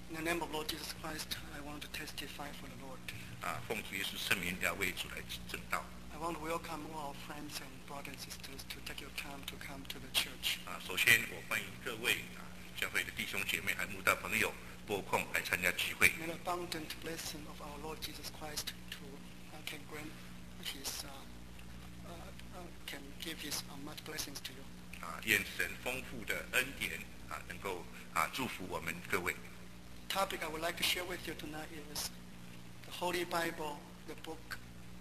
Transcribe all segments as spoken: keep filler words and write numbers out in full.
In the name of Lord Jesus Christ, I want to testify for the Lord. 啊，奉主耶稣圣名要为主来证道。 I want to welcome all our friends and brothers and sisters to take your time to come to the church. 啊，首先我欢迎各位啊教会的弟兄姐妹和慕道朋友拨空来参加聚会。 May the abundant blessing of our Lord Jesus Christ to uh, can grant His uh, uh, uh, can give His uh, much blessings to you. 啊，愿神丰富的恩典啊，能够啊祝福我们各位。 The topic I would like to share with you tonight is the Holy Bible, the book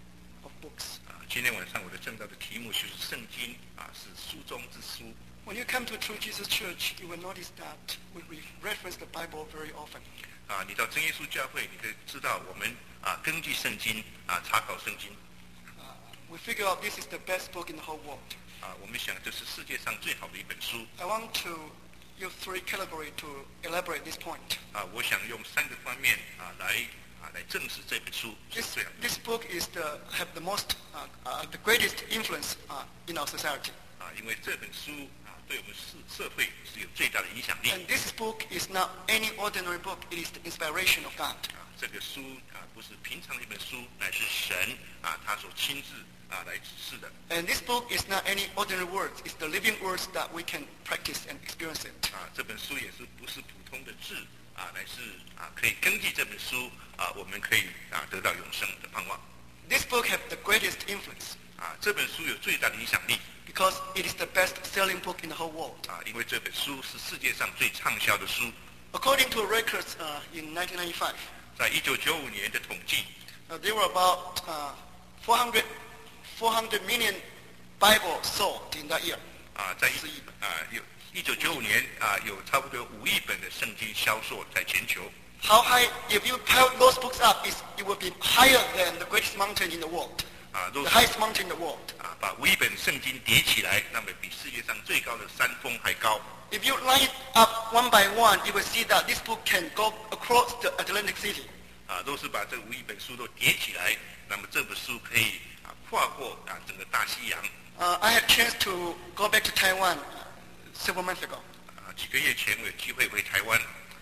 of books. 啊，今天晚上我的正道的题目就是圣经啊，是书中之书。 When you come to True Jesus Church, you will notice that we we reference the Bible very often. 啊，你到真耶稣教会，你可以知道我们啊根据圣经啊查考圣经。 Uh, we figure out this is the best book in the whole world. 啊，我们想这是世界上最好的一本书。 I want to use three categories to elaborate this point. 啊，我想用三个方面啊来啊来证实这本书是 This 最好的。 this book is the have the most uh, uh, the greatest influence uh, in our society. 啊，因为这本书啊对我们社社会是有最大的影响力。 And this book is not any ordinary book. It is the inspiration of God. 啊，这个书啊不是平常的一本书，乃是神啊他所亲自啊来指示的。 And this book is not any ordinary words. It's the living words that we can practice and experience it. 啊，这本书也是不是普通的字啊，乃是啊可以根据这本书啊，我们可以啊得到永生的盼望。 This book has the greatest influence 啊，这本书有最大的影响力 because it is the best-selling book in the whole world. 啊，因为这本书是世界上最畅销的书。 According to records uh, in nineteen ninety-five, 在一九九五年的统计， uh, there were about uh, four hundred, four hundred million Bibles sold in that year. 啊，在一啊有一九九五年啊有差不多五亿本的圣经销售在全球。 How high, if you pile those books up, is it will be higher than the greatest mountain in the world, 啊，若 the 是 highest mountain in the world. 啊把五亿本圣经叠起来，那么比世界上最高的山峰还高。 If you line it up one by one, you will see that this book can go across the Atlantic City. 啊，若是把这五亿本书都叠起来，那么这本书可以啊跨过啊整个大西洋。 Uh, I had a chance to go back to Taiwan uh, several months ago. 啊，几个月前我有机会回台湾，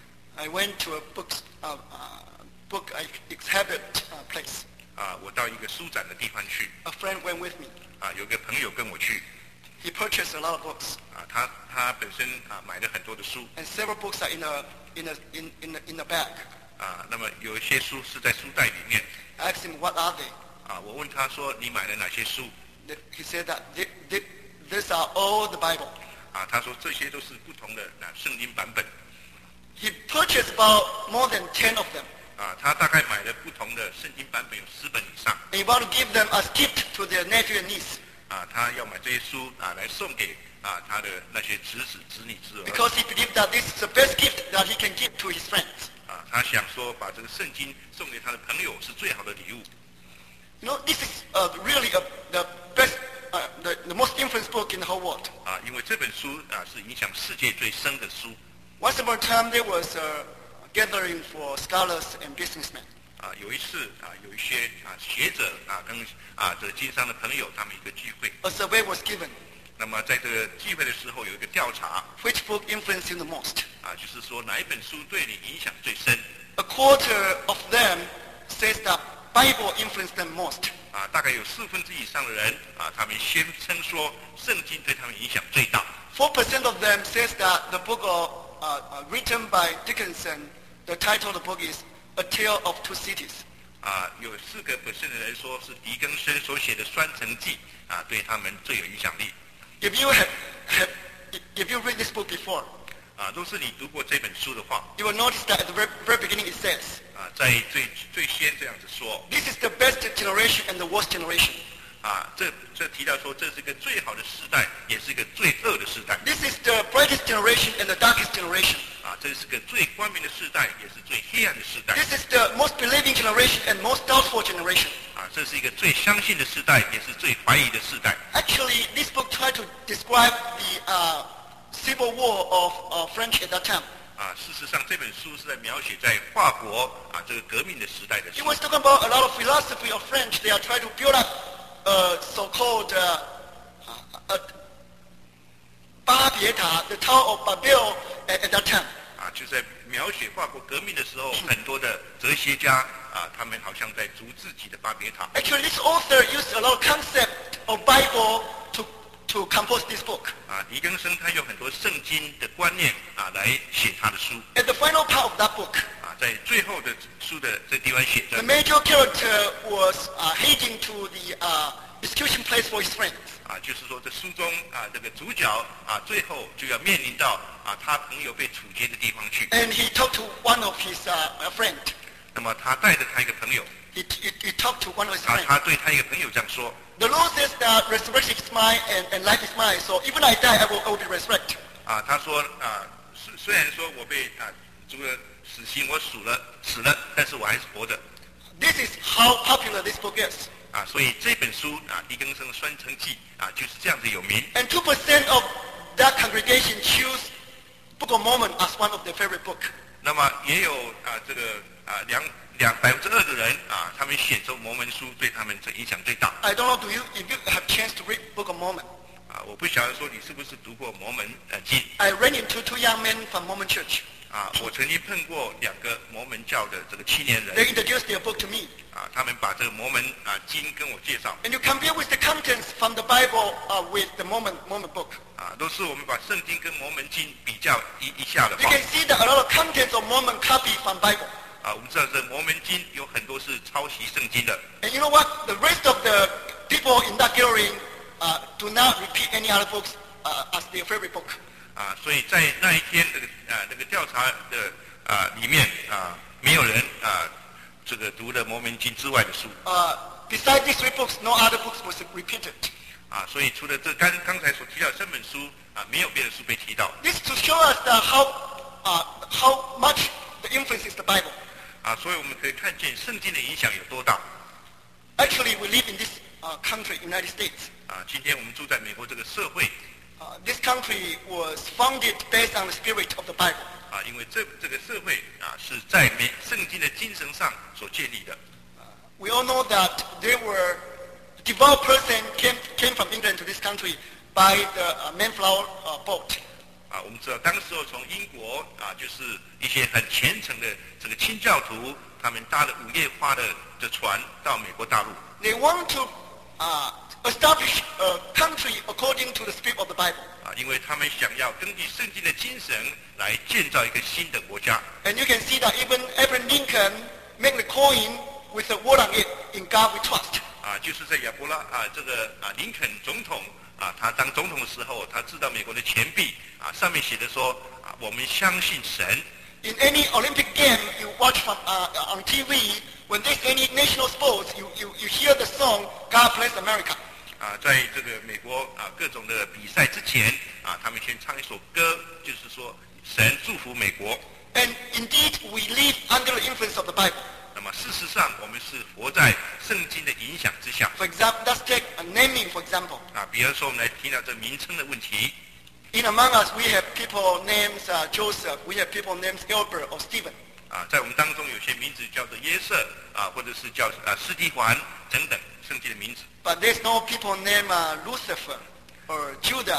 I went to a book, uh, uh, book exhibit uh, place. 啊，我到一个书展的地方去， A friend went with me. 啊，有个朋友跟我去， He purchased a lot of books, 啊，他他本身啊买了很多的书， and several books are in a in a in in a, in a bag. 啊，那么有一些书是在书袋里面， I asked him, "What are they?" 啊，我问他说你买了哪些书？ Th- He said that they, they, these are all the Bible. 啊，他说这些都是不同的啊圣经版本， He purchased about more than ten of them, 啊，他大概买了不同的圣经版本有十本以上， and he wanted to give them as gift to their nephew and niece 啊，他要买这些书啊来送给啊他的那些侄子、侄女、侄儿， because he believed that this is the best gift that he can give to his friends. 啊，他想说把这个圣经送给他的朋友是最好的礼物。 You know, this is uh, really a, the best, uh, the, the most influential book in the whole world. 啊，因为这本书啊是影响世界最深的书。 Once upon a time, there was a gathering for scholars and businessmen. 啊，有一次啊，有一些啊学者啊跟啊这经商的朋友他们一个聚会， A survey was given. 那么在这个聚会的时候有一个调查 Which book influenced you the most? 啊，就是说哪一本书对你影响最深 A quarter of them says that Bible influenced them most. 啊，大概有四分之一以上的人啊，他们宣称说圣经对他们影响最大 Four percent of them says that the book of, uh, uh, written by Dickinson, the title of the book is A Tale of Two Cities. 啊，有四个 percent 的人说是狄更森所写的《双城记》啊，对他们最有影响力 If you have, have if you read this book before, 啊。若是你读过这本书的话 you will notice that at the very, very beginning it says, 啊，在最最先这样子说 this is the best generation and the worst generation. 啊，这这提到说这是一个最好的时代，也是一个最恶的时代 This is the brightest generation and the darkest generation. 啊，这是个最光明的时代，也是最黑暗的时代 This is the most believing generation and most doubtful generation. 啊，这是一个最相信的时代，也是最怀疑的时代 Actually, this book tried to describe the uh, civil war of uh, French at that time. 啊。事实上，这本书是在描写在法国啊这个革命的时代的 It 事 was talking about a lot of philosophy of French. They are trying to build up uh, so-called uh, uh, uh, Babel, the Tower of Babel at, at that time. 啊。 就在描写法国革命的时候，很多的哲学家啊，他们好像在筑自己的巴别塔。 Actually, this author used a lot of concept of Bible to to compose this book. 啊，狄更生他有很多圣经的观念啊，来写他的书。 At the final part of that book, 啊，在最后的书的这地方写着 the major character was uh, heading to the uh, execution place for his friends. 啊，就是说这书中啊，这个主角啊，最后就要面临到啊，他朋友被处决的地方去。 And he talked to one of his uh, friend. 那么他带着他一个朋友， He, he, he talked to one of his 啊， friends. 他对他一个朋友这样说。 The Lord says that resurrection is mine and, and life is mine. So even I die, I will, I will be resurrected. 啊，他说啊，虽虽然说我被啊这个死刑我数了死了，但是我还是活着。 This is how popular this book is. 啊，所以这本书啊，狄更生的《双城记》啊，就是这样子有名。 And two percent of that congregation choose Book of Mormon as one of their favorite book. 那么也有啊这个啊两两百分之二的人啊，他们选择摩门书对他们这影响最大。 I don't know do you, if you have chance to read Book of Mormon. 啊，我不晓得说你是不是读过摩门呃经。 I ran into two young men from Mormon church. 啊，我曾经碰过两个摩门教的这个青年 They 人。 introduced their book to me. 啊，他们把这个摩门啊经跟我介绍。 And you compare with the contents from the Bible uh, with the Mormon, Mormon book. 啊，都是我们把圣经跟摩门经比较一一下的 You 话。 can see that a lot of contents of Mormon copy from Bible. 啊，我们知道这摩门经有很多是抄袭圣经的。 And you know what? The rest of the people in that gathering uh, do not repeat any other books uh, as their favorite book. 啊，所以在那一天这个啊这个调查的啊里面啊，没有人啊这个读了摩门经之外的书。 Uh, besides these three books, no other books was repeated. 啊，所以除了这刚刚才所提到的三本书啊，没有别的书被提到。 This to show us that how uh, how much the influence is the Bible. 啊，所以我们可以看见圣经的影响有多大。 Actually, we live in this uh, country, United States. 啊，今天我们住在美国这个社会 Uh, this country was founded based on the spirit of the Bible. 啊，因为这这个社会啊是在美圣经的精神上所建立的。 We all know that there were devout person came came from England to this country by the uh, Mayflower uh, boat. 啊，我们知道当时候从英国啊，就是一些很虔诚的这个清教徒，他们搭了五叶花的的船到美国大陆。 They want to uh, establish a country according to the spirit of the Bible. 啊，因为他们想要根据圣经的精神来建造一个新的国家。 And you can see that even Abraham Lincoln made the coin with a word on it, "In God we trust." 啊，就是在亚伯拉啊这个啊林肯总统啊，他当总统的时候，他知道美国的钱币啊上面写的说啊，我们相信神。 In any Olympic game you watch from, uh, on T V, when there's any national sports, you, you, you hear the song, "God Bless America." 啊，在这个美国啊各种的比赛之前啊，他们先唱一首歌，就是说神祝福美国。 And indeed, we live under the influence of the Bible. 那么事实上，我们是活在圣经的影响之下。 For example, let's take a naming, for example. 啊，比如说我们来提到这名称的问题。 In among us, we have people named uh, Joseph, we have people named Albert or Stephen. 啊，在我们当中有些名字叫做约瑟啊，或者是叫啊斯蒂凡等等圣经的名字。 But there's no people named uh, Lucifer or Judah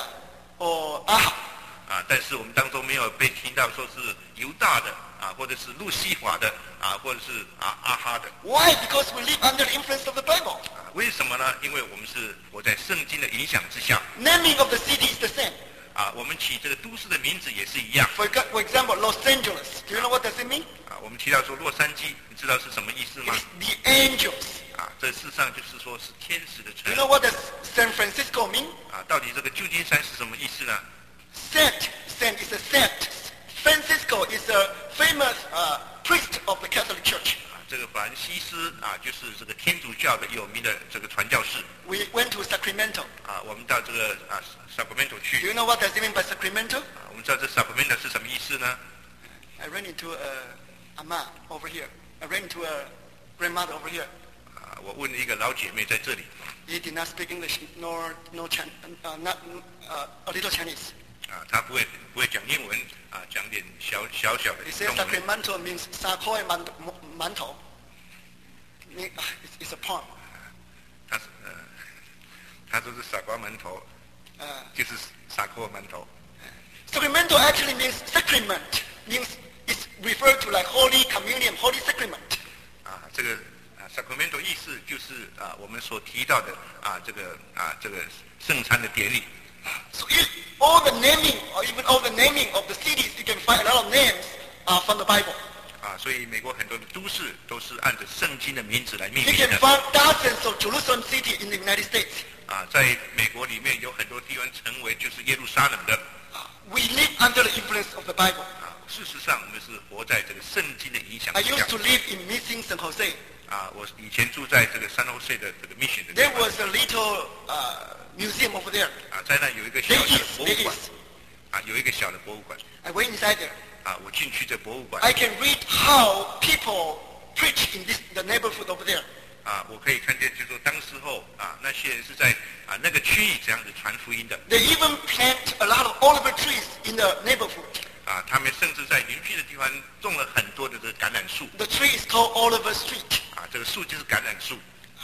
or Ahab. 啊，但是我们当中没有被提到说是犹大的啊，或者是路西法的啊，或者是啊阿哈的。 Why? Because we live under the influence of the Bible. 啊，为什么呢？因为我们是活在圣经的影响之下。 Naming of the city is the same. 啊，我们起这个都市的名字也是一样。 For, exa- for example, Los Angeles. Do you know what does it mean? 啊，我们提到说洛杉矶，你知道是什么意思 It 吗？ is the angels. 啊，这事实上就是说是天使的 Do 城 you。know what does San Francisco mean? 啊，到底这个旧金山是什么意思呢？ Saint. Saint is a saint. Francisco is a famous uh, priest of the Catholic Church. 啊，这个法兰西斯啊，就是这个天主教的有名的这个传教士。 We went to Sacramento. 啊，我们到这个啊 Sacramento Do 去。 you know what does it mean by Sacramento? 啊，我们知道这 Sacramento 是什么意思呢？ I ran into a Ama over here. I ran into a grandmother over here. 啊，我问了一个老姐妹在这里。 He did not speak English nor no Chin, uh, not uh, a little Chinese. 啊，她不会不会讲英文啊，讲点小小小的 He says 中文。 Sacramento means Sakoy Manto. It's, it's a poem. 她是呃，她说是傻瓜馒头， Uh, 就是傻瓜馒头。 Sacramento actually means sacrament, means referred to like Holy Communion, Holy Sacrament. 啊，这个啊 sacramento 意思就是啊我们所提到的啊这个啊这个圣餐的典礼。 So if all the naming, or even all the naming of the cities, you can find a lot of names uh, from the Bible. 啊，所以美国很多的都市都是按照圣经的名字来命 You 名 can 的。 find dozens of Jerusalem city in the United States. 啊，在美国里面有很多地方成为就是耶路撒冷的。 We live under the influence of the Bible. 啊，事实上我们是活在这个圣经的影响 I 之 used 下。 to live in Missing San Jose. 啊，我以前住在这个三后岁的这个 mission 的地 There 方。 was a little uh, museum over there. 啊，在那有一个小 There 小的 is, 博 there 物馆。 is. 啊，有一个小的博物馆。 I went inside there. 啊，我进去这博物馆。 I can read how people preach in this the neighborhood over there. 啊，我可以看见，就是说当时候啊，那些人是在啊那个区域这样子传福音的。 They even plant a lot of olive trees in the neighborhood. 啊，他们甚至在邻居的地方种了很多的这个橄榄树。 The tree is called Oliver Street. 啊，这个树就是橄榄树。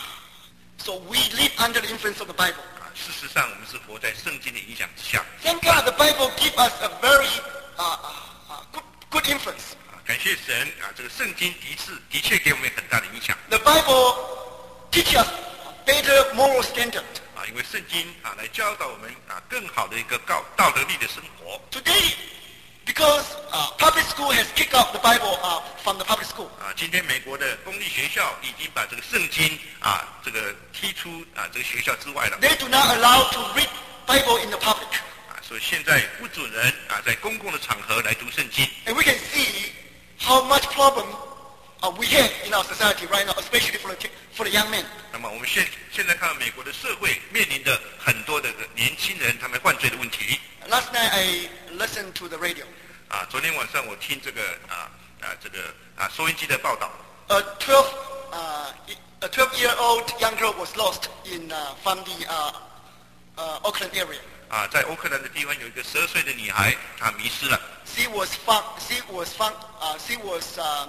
So we live under the influence of the Bible. 啊，事实上我们是活在圣经的影响之下。 Thank God the Bible gives us a very uh, uh, uh, good, good influence. 啊，感谢神啊，这个圣经的是的确给我们很大的影响。 The Bible teaches us better moral standard. 啊，因为圣经啊来教导我们啊更好的一个道道德力的生活。 Today, because uh, public school has kicked out the Bible uh, from the public school, 啊，今天美国的公立学校已经把这个圣经啊这个踢出啊这个学校之外了。 they do not allow to read Bible in the public. 啊，所以现在不准人啊在公共的场合来读圣经。 And we can see how much problem uh, we have in our society right now, especially for the, for the young men. 那么我们现现在看到美国的社会面临着很多的年轻人他们犯罪的问题。 Last night I listened to the radio. 啊，昨天晚上我听这个啊啊这个啊收音机的报道。 A twelve, uh, a twelve-year-old young girl was lost in uh, from the uh, uh, Oakland area. 啊，在欧克兰的地方有一个十二岁的女孩，她迷失了。 She was found. She was found. Uh, she was um,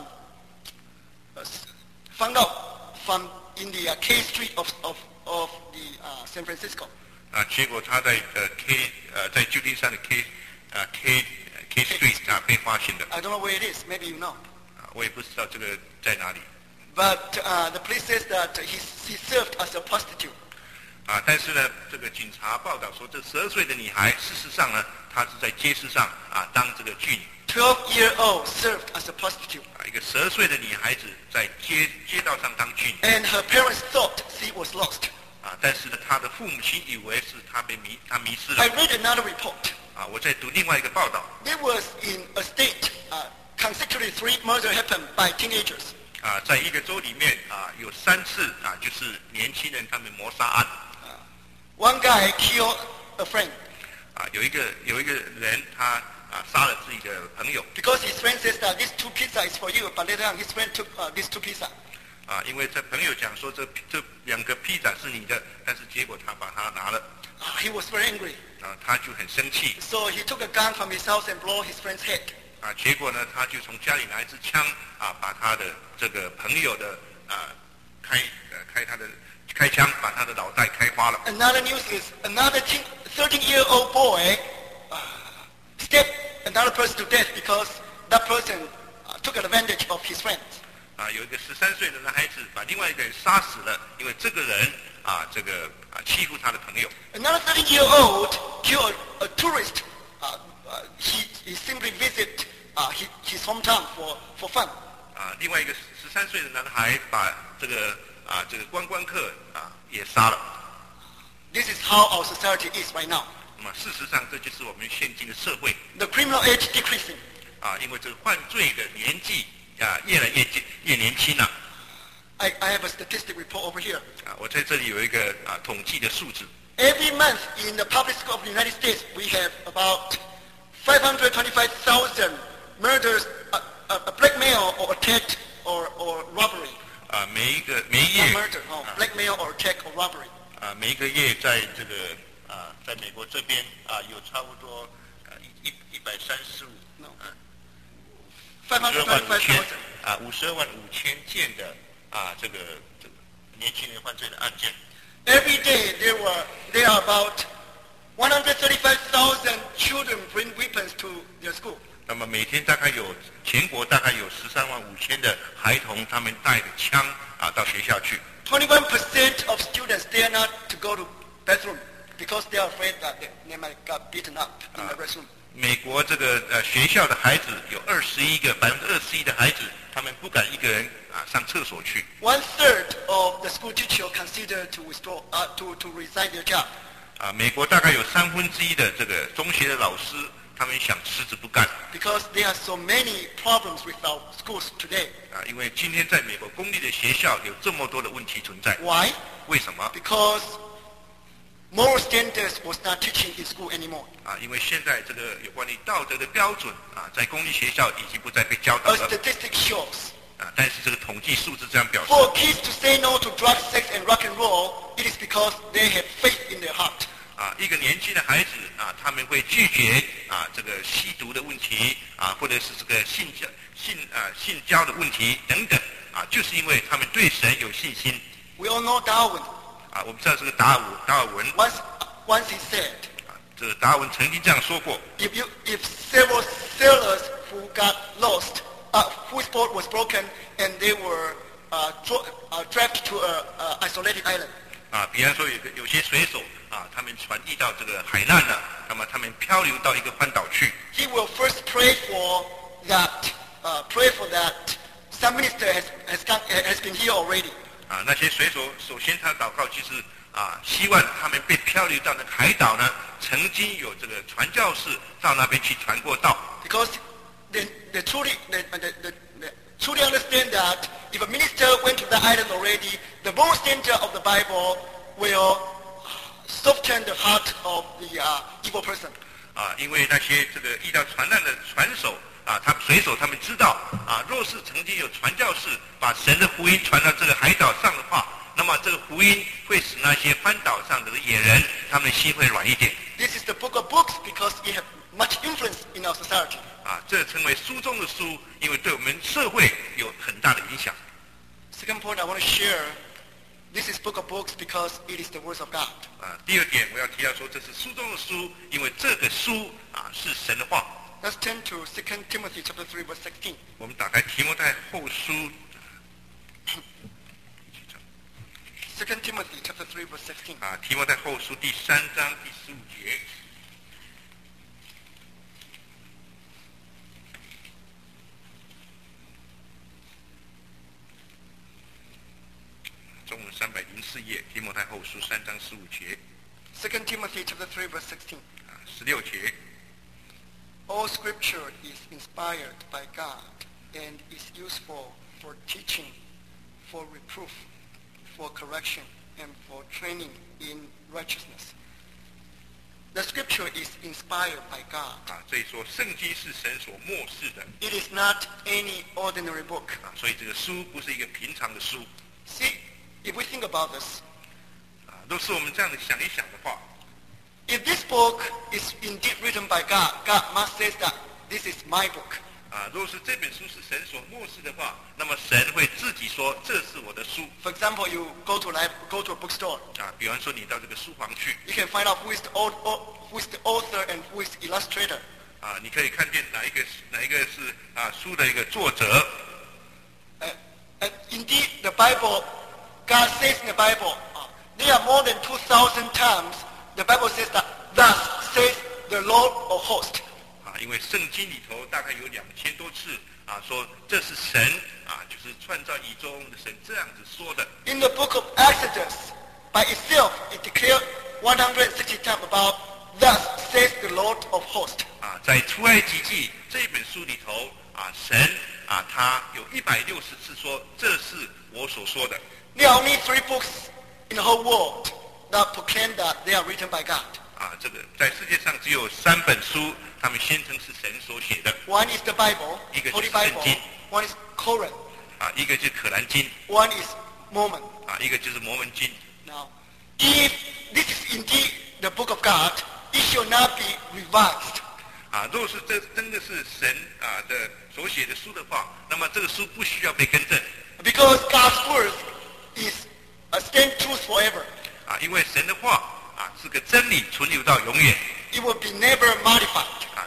uh, found out from in the uh, K Street of of of the uh, San Francisco. 啊，结果她在呃 K 呃在旧金山的 K 啊 K K Street 啊被发现的。 I don't know where it is. Maybe you know. 啊，我也不知道这个在哪里。 But uh, the police says that he she served as a prostitute. 啊，但是呢，这个警察报道说，这十二岁的女孩，事实上呢，她是在街市上啊当这个妓女。 twelve-year-old served as a prostitute. 啊，一个十二岁的女孩子在街街道上当妓女。 And her parents thought she was lost. 啊，但是呢，她的父母亲以为是她被迷，她迷失 I 了。 read another report. 啊，我在读另外一个报道。 There was in a state uh, consecutively three murders happened by teenagers. 啊，在一个州里面啊，有三次啊，就是年轻人他们谋杀案。 One guy killed a friend 啊，有一个有一个人他啊杀了自己的朋友。 because his friend says that this two pizza is for you, but later on his friend took uh, these two pizza. 啊，因为这朋友讲说这这两个披萨是你的，但是结果他把它拿了。 Uh, he was very angry. 啊，他就很生气。 So he took a gun from his house and blew his friend's head. 啊，结果呢，他就从家里拿一支枪啊，把他的这个朋友的啊开呃开他的开枪，把他的脑袋开花了。 Another news is another thirteen-year-old boy uh, stabbed another person to death because that person uh, took advantage of his friends. 啊，有一个十三岁的男孩子把另外一个人杀死了，因为这个人啊，这个啊欺负他的朋友。 Another thirteen-year-old killed a, a tourist. Uh, uh, he, he simply visited uh, his, his hometown for, for fun. 啊，另外一个十三岁的男孩把这个啊这个观光客啊也杀了。 This is how our society is right now. 那么事实上，这就是我们现今的社会 The criminal age decreasing. 啊，因为这个犯罪的年纪啊越来越越年轻了。 I, I have a statistic report over here. 啊，我在这里有一个啊统计的数字。 Every month in the public school of the United States, we have about five hundred twenty-five thousand murders, uh, uh, blackmail or attack or, or robbery. 啊，每一个每一 Not 页 murder, no, blackmail or attack or robbery. 啊每一个月在这个啊在美国这边啊有差不多啊一一一百三十五 No. 啊 five 五十 hundred 二万五 twenty-five 千 thousand. 啊五十二万五千件的啊这个这个年轻人犯罪的案件。 Every day there were there are about one hundred thirty-five thousand children bring weapons to their school. 那么每天大概有全国大概有十三万五千的孩童，他们带着枪啊到学校去。 twenty-one percent of students dare not to go to bathroom because they are afraid that they, they might get beaten up in the restroom. 美国这个呃学校的孩子有二十一个百分之二十一的孩子，他们不敢一个人啊上厕所去。 One third of the school teacher consider to withdraw uh, to to resign their job. 啊，美国大概有三分之一的这个中学的老师，他们想辞职不干。 Because there are so many problems with our schools today. 啊，因为今天在美国公立的学校有这么多的问题存在。 Why? 为什么？ Because moral standards was not teaching in school anymore. 啊，因为现在这个有关于道德的标准啊，在公立学校已经不再被教导 A 了。 statistic shows 啊，但是这个统计数字这样表示。 for kids to say no to drugs, sex, and rock and roll, it is because they have faith in their heart. 啊，一个年轻的孩子啊，他们会拒绝啊这个吸毒的问题啊，或者是这个性交性啊性交的问题等等啊，就是因为他们对神有信心。 We all know Darwin. 啊，我们知道这个达尔文，达尔文 Once, once he said, 啊，这个达尔文曾经这样说过 if you, if several sailors who got lost, uh, whose boat was broken, and they were uh, dro- uh, dragged to a, a isolated island, 啊，比方说有个有些水手啊，他们船遇到这个海难了，那么他们漂流到一个环岛去。 he will first pray for that, uh, pray for that some minister has, has, come, has been here already. 啊，那些水手首先他祷告就是啊，希望他们被漂流到那个海岛呢，曾经有这个传教士到那边去传过道。 Because they, they, truly, they, they, they, they truly understand that if a minister went to the island already, the moral standard of the Bible will soften the heart of the uh, evil person. 啊，因为那些这个遇到船难的船手啊，他水手他们知道啊，若是曾经有传教士把神的福音传到这个海岛上的话，那么这个福音会使那些翻岛上的野人，他们的心会软一点。 This is the book of books because it has much influence in our society. 啊，这称为书中的书，因为对我们社会有很大的影响。 Second point I want to share, this is book of books because it is the words of God. 啊，第二点我要提到说，这是书中的书，因为这个书啊是神的话。 Let's turn to Second Timothy chapter three verse sixteen. 我们打开提摩太后书， Second Timothy chapter three verse sixteen. 啊，提摩太后书第三章第十五节。中文三百零四页，提摩太后书三章十五节， Second Timothy chapter three verse sixteen. 啊，十六节。 All scripture is inspired by God and is useful for teaching, for reproof, for correction, and for training in righteousness. The scripture is inspired by God. 啊，所以说圣经是神所漠视的 It is not any ordinary book. 啊，所以这个书不是一个平常的书 See, if we think about this, 啊。若是我们这样的想一想的话， if this book is indeed written by God, God must say that this is my book. 啊，若是这本书是神所漠视的话，那么神会自己说这是我的书 For example, you go to a lib- go to a bookstore. 啊。比方说你到这个书房去 You can find out who is the, au- au- who is the author and who is the illustrator. 啊，你可以看见哪一个是哪一个是啊书的一个作者 Uh, and indeed, the Bible, God says in the Bible, uh, there are more than two thousand times the Bible says that, thus says the Lord of hosts. 啊，因为圣经里头大概有两千多次啊说这是神啊，就是创造宇宙的神这样子说的。 In the book of Exodus, by itself, it declared one hundred sixty times about, thus says the Lord of hosts. 啊，在出埃及记这一本书里头啊，神啊他有一百六十次说这是我所说的。 There are only three books in the whole world that proclaim that they are written by God. 啊，这个在世界上只有三本书，他们宣称是神所写的。 One is the Bible, 一个 Holy 是圣经。 Bible. One is Koran. 啊，一个就是可兰经， One is Mormon. 啊，一个就是摩门经。 Now, if this is indeed the book of God, it shall not be revised. 啊，若是这真的是神啊的所写的书的话，那么这个书不需要被更正。 Because God's word is a stand truth forever. 啊，因为神的话啊是个真理，存留到永远。 It will be never modified. 啊，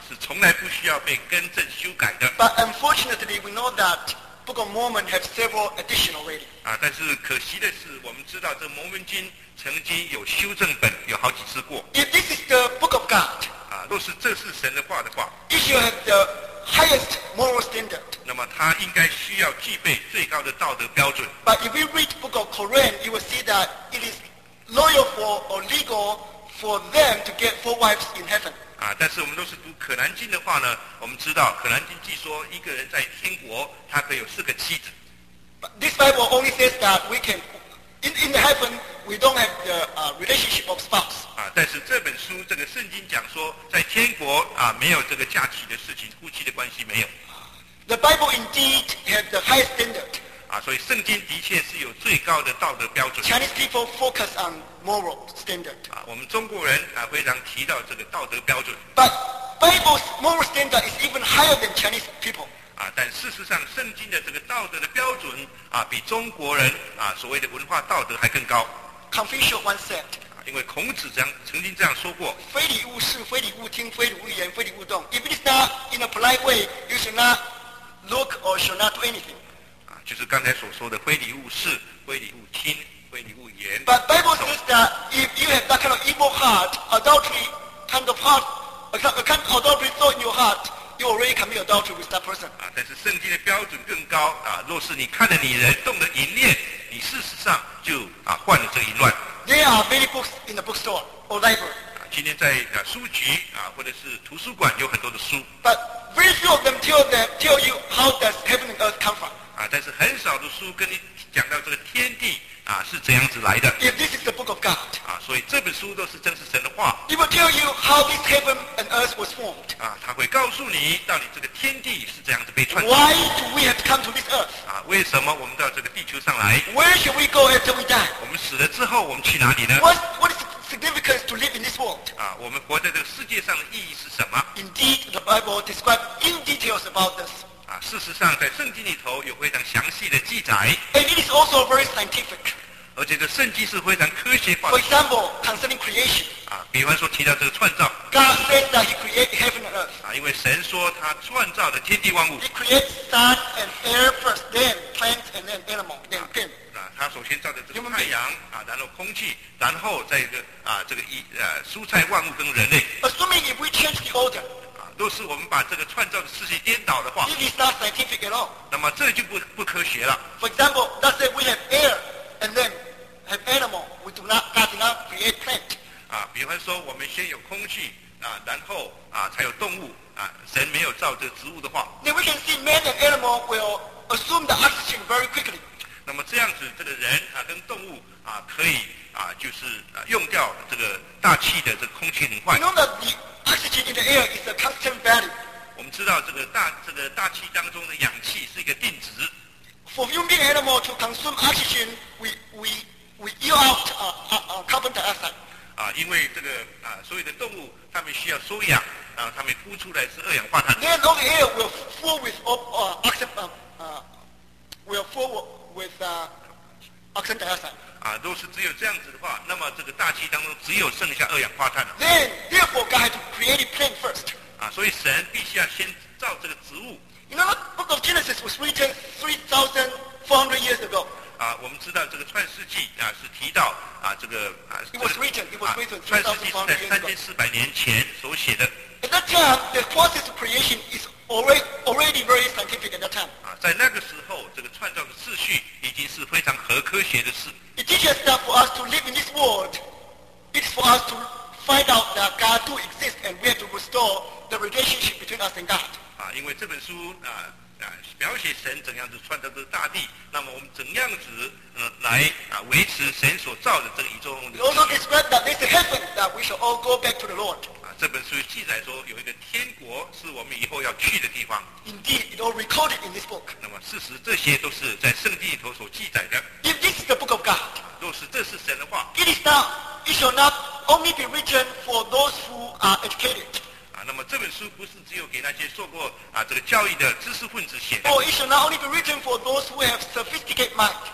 是从来不需要被更正修改的。 But unfortunately, we know that Book of Mormon have several editions already. 啊，但是可惜的是，我们知道这摩门经曾经有修正本，有好几次过。 If this is the Book of God, 啊，若是这是神的话的话， it should have the highest moral standard. 那么它应该需要具备最高的道德标准。 But if you read Book of Quran, you will see that it is loyal for or legal for them to get four wives in heaven. 啊，但是我们都是读可兰经的话呢，我们知道可兰经记说一个人在天国，他可以有四个妻子。 But this Bible only says that we can, in, in heaven, we don't have the uh, relationship of spouse. 啊，但是这本书这个圣经讲说，在天国啊没有这个嫁娶的事情，夫妻的关系没有。 The Bible indeed has the highest standard. 啊，所以圣经的确是有最高的道德标准。 Chinese people focus on moral standard. 啊，我们中国人啊非常提到这个道德标准。 But Bible's moral standard is even higher than Chinese people. 啊，但事实上，圣经的这个道德的标准啊，比中国人啊所谓的文化道德还更高。 Confucius once said, 啊，因为孔子这样曾经这样说过。 非礼勿视，非礼勿听，非礼勿言，非礼勿动. If it is not in a polite way, you should not look or should not do anything. 啊，就是刚才所说的非礼勿视、非礼勿听、非礼勿言。 But Bible says that if you have that kind of evil heart, adultery kind of heart, a kind of adultery thought in your heart, you already commit adultery with that person. 啊，但是圣经的标准更高啊！若是你看了女人动了淫念，你事实上就啊患了这个淫乱。 There are many books in the bookstore or library, 啊，今天在啊书局啊或者是图书馆有很多的书 but very few of them tell them tell you how does heaven and earth come from. 啊，但是很少的书跟你讲到这个天地啊是怎样子来的 If this is the book of God, 啊，所以这本书都是真是神的话 it will tell you how this heaven and earth was formed. 啊，它会告诉你到底这个天地是怎样子被创造 Why do we have to come to this earth? 啊，为什么我们到这个地球上来？ Where should we go after we die? 我们死了之后我们去哪里呢？ What, what is the significance to live in this world? 啊，我们活在这个世界上的意义是什么？ Indeed, the Bible describes in details about this. 啊，事实上在圣经里头有非常详细的记载， And it is also very scientific. 而且这圣经是非常科学化 For 的 example, concerning creation, 啊。比方说提到这个创造 God says that He created heaven and earth. 啊，因为神说他创造了天地万物 He creates sun and air first, then plants and then animal, then pin. 啊，他首先造的这个太阳啊，然后空气，然后再一个啊这个一呃蔬菜万物跟人类 Assuming if we change the order, 啊，若是我们把这个创造的事情颠倒的话， it is not scientific at all. 那么这就不不科学了 For example, let's say we have air and then have animal. We do not, God did not create plant. 啊。比方说我们先有空气啊，然后啊才有动物啊，神没有造这个植物的话， Then we can see man and animal will assume the oxygen very quickly. 那么这样子这个人啊跟动物啊可以啊就是啊用掉这个大气的这个空气很快 You。know that the oxygen in the air is a constant value. 我们知道这个大这个大气当中的氧气是一个定值 For human animal to consume oxygen, we, we, we yield out uh, uh, uh, carbon dioxide. 啊，因为这个啊所有的动物它们需要收氧，然后它们呼出来是二氧化碳。 Then all the air will full with uh, oxygen, uh, uh, will full with uh, oxygen dioxide. 啊，若是只有这样子的话，那么这个大气当中只有剩下二氧化碳了。 Then, therefore, God had to create a plant first. 啊，所以神必须要先造这个植物。 You know, the book of Genesis was written three thousand four hundred years ago. 啊，我们知道这个创世纪啊是提到啊这个啊 It was written, it was 啊 written 创世纪是 three thousand four hundred 在 years 三 ago. 千四百年前所写的。 At that time, the process of creation is already, already very scientific at that time. 啊，在那个时候，这个创造的秩序已经是非常合科学的事。 It teaches that for us to live in this world, it is for us to find out that God do exist and we have to restore the relationship between us and God. 啊，因为这本书啊啊描写神怎样子创造这个大地，那么我们怎样子呃来啊维持神所造的这个宇宙中的 It also 秩序 describes that there's a heaven that we shall all go back to the Lord. 啊，这本书记载说有一个天国是我们以后要去的地方。 Indeed, it all recorded in this book. 那么事实这些都是在圣经里头所记载的。 If this is the book of God, 若是这是神的话 it is not, it shall not only be written for those who are educated, 啊，那么这本书不是只有给那些受过啊这个教育的知识分子写的 or it shall not only be written for those who have sophisticated mind. 啊，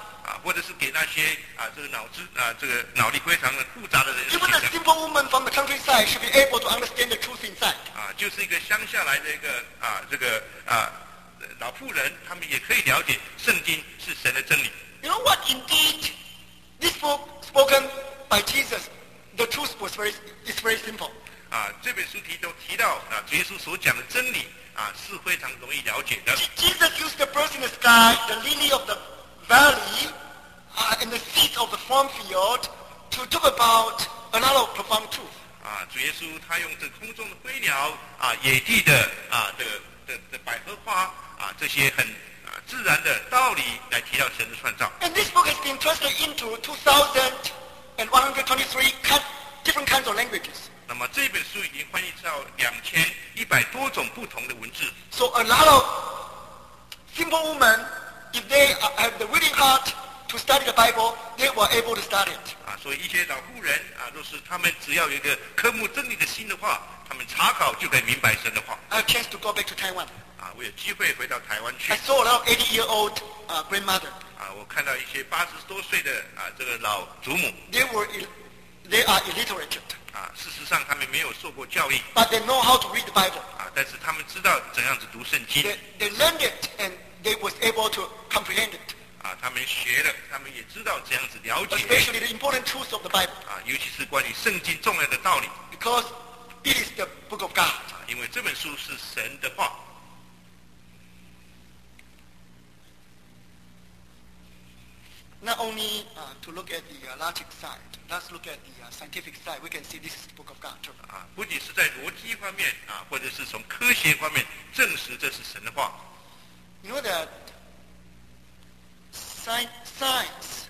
或者是给那些啊这个脑子啊这个脑力非常复杂的人士 Even 讲 a simple woman from the countryside should be able to understand the truth inside. 啊，就是一个乡下来的一个啊这个啊老妇人，他们也可以了解圣经是神的真理。 You know what? Indeed, this book spoken by Jesus, the truth was very is very simple. 啊，这本书题都提到啊，主耶稣所讲的真理啊是非常容易了解的。 Jesus used the birds in the sky, the lily of the valley, uh, and the seeds of the farm field to talk about another profound truth. 啊，主耶稣他用这空中的飞鸟啊，野地的啊的的的百合花啊，这些很啊自然的道理来提到神的创造。 And this book has been translated into two thousand one hundred twenty-three different kinds of languages. 那么这本书已经翻译到两千一百多种不同的文字。 So a lot of simple women, if they have the willing heart to study the Bible, they were able to study it. 啊，所以一些老妇人啊，若是他们只要有一个科目真理的心的话，他们查考就可以明白神的话。 I have a chance to go back to Taiwan. 啊，我有机会回到台湾去。 I saw a lot of eighty-year-old uh, grandmother. 啊，我看到一些八十多岁的啊这个老祖母。 They were, they are illiterate. 啊，事实上他们没有受过教育。 But they know how to read the Bible. 啊，但是他们知道怎样子读圣经。 They, they learned it and they was able to comprehend it. 啊，他们学了，他们也知道怎样子了解。 Especially the important truths of the Bible. 啊，尤其是关于圣经重要的道理。 Because it is the book of God. 啊，因为这本书是神的话。 Not only uh, to look at the uh, logic side, let's look at the uh, scientific side. We can see this is the book of God too. 啊，不仅是在逻辑方面啊，或者是从科学方面证实这是神的话。 You know that science, science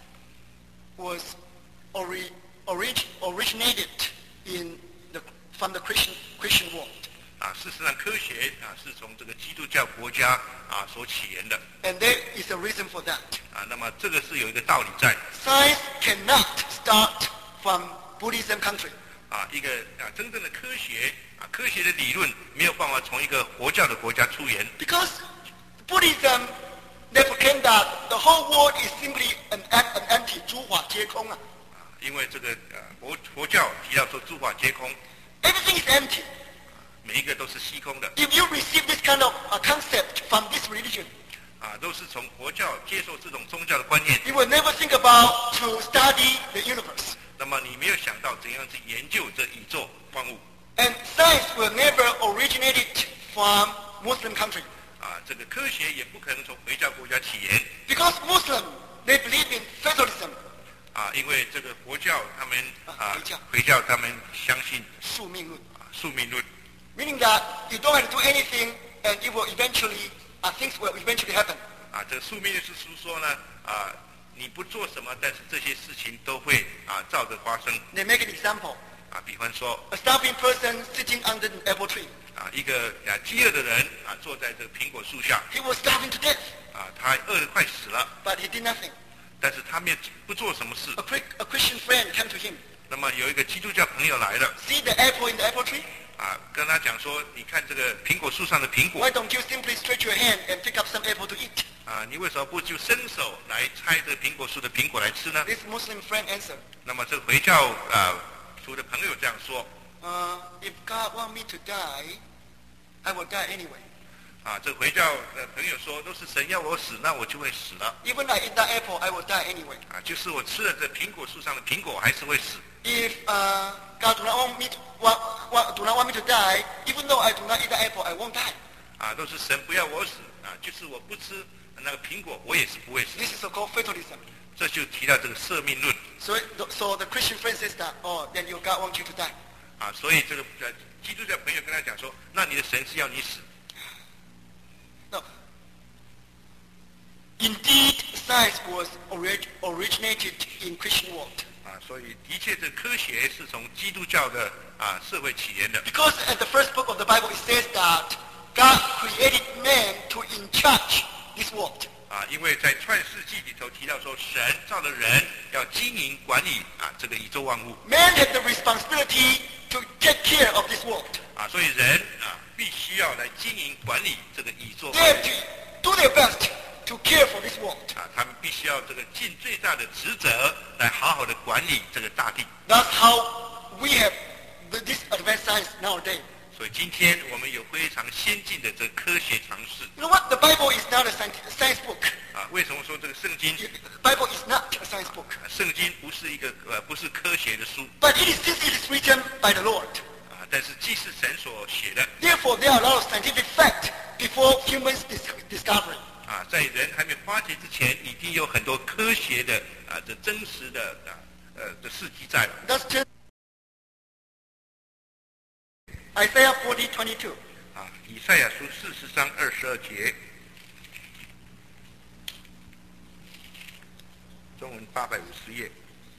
was ori, orig, originated in the, from the Christian, Christian world. 啊，事实上科学啊是从这个基督教国家啊所起源的。 And there is a reason for that. 啊，那么这个是有一个道理在。 Science cannot start from Buddhism country. 啊，一个啊真正的科学啊，科学的理论没有办法从一个佛教的国家出源。 Because Buddhism they pretend that the whole world is simply an an empty 诸法皆空啊。 啊，因为这个呃佛佛教提到说诸法皆空。 Everything is empty. 每一个都是虚空的。 If you receive this kind of uh, concept from this religion, 啊，都是从佛教接受这种宗教的观念。 you will never think about to study the universe. 那么你没有想到怎样去研究这宇宙万物。 And science will never originated from Muslim country. 啊，这个科学也不可能从回教国家起源。 Because Muslim they believe in fatalism. 啊，因为这个佛教他们啊回教回教他们相信宿命论。 啊宿命论。 Meaning that you don't have to do anything, and it will eventually, uh, things will eventually happen. 啊，这个宿命论是说呢，啊，你不做什么，但是这些事情都会啊照着发生。 They make an example. 啊，比方说， A starving person sitting under an apple tree. 啊，一个啊饥饿的人啊坐在这个苹果树下， He was starving to death, 啊，他饿得快死了， but he did nothing. 但是他没有不做什么事。 A, a Christian friend came to him. 那么有一个基督教朋友来了， See the apple in the apple tree? 啊，跟他讲说，你看这个苹果树上的苹果， Why don't you simply stretch your hand and pick up some apple to eat? 啊，你为什么不就伸手来拆这个苹果树的苹果来吃呢？ This Muslim friend answered, 那么这个回教啊族的朋友这样说， uh, if God want me to die, I will die anyway. 啊，这个回教的朋友说，若是神要我死，那我就会死了。 Even I eat that apple, I will die anyway. 啊，就是我吃了这苹果树上的苹果，还是会死。 If uh, God do not want me to, want, want, do not want me to die, even though I do not eat the apple, I won't die. 啊，若是神不要我死，啊，就是我不吃那个苹果，我也是不会死。 This is so-called fatalism. 这就提到这个赦命论。 So, so the Christian friend says that, oh, then your God wants you to die. 啊，所以这个呃基督教朋友跟他讲说，那你的神是要你死。 No. Indeed, science was orig originated in Christian world. 啊，所以的确这科学是从基督教的啊社会起源的。 Because at the first book of the Bible it says that God created man to in charge this world. 啊，因为在创世纪里头提到说，神造了人要经营管理啊这个宇宙万物。 Man had the responsibility to take care of this world. 啊，所以人啊必须要来经营管理这个宇宙 They have to do their best to care for this world. 啊，他们必须需要这个尽最大的职责来好好的管理这个大地。 That's how we have this advanced science nowadays. 所以今天我们有非常先进的这个科学常识。 You know what? The Bible is not a science book. 啊，为什么说这个圣经 The Bible is not a science book. 圣经不是一个呃不是科学的书 But it is since it is written by the Lord. 啊，但是既是神所写的 Therefore, there are a lot of scientific facts before humans dis- discovery. 啊，在人还没发觉之前，已经有很多科学的啊这真实的啊呃的事迹在了。 That's just Isaiah forty twenty-two. 啊，以赛亚书四十章二十二节，中文八百五十页。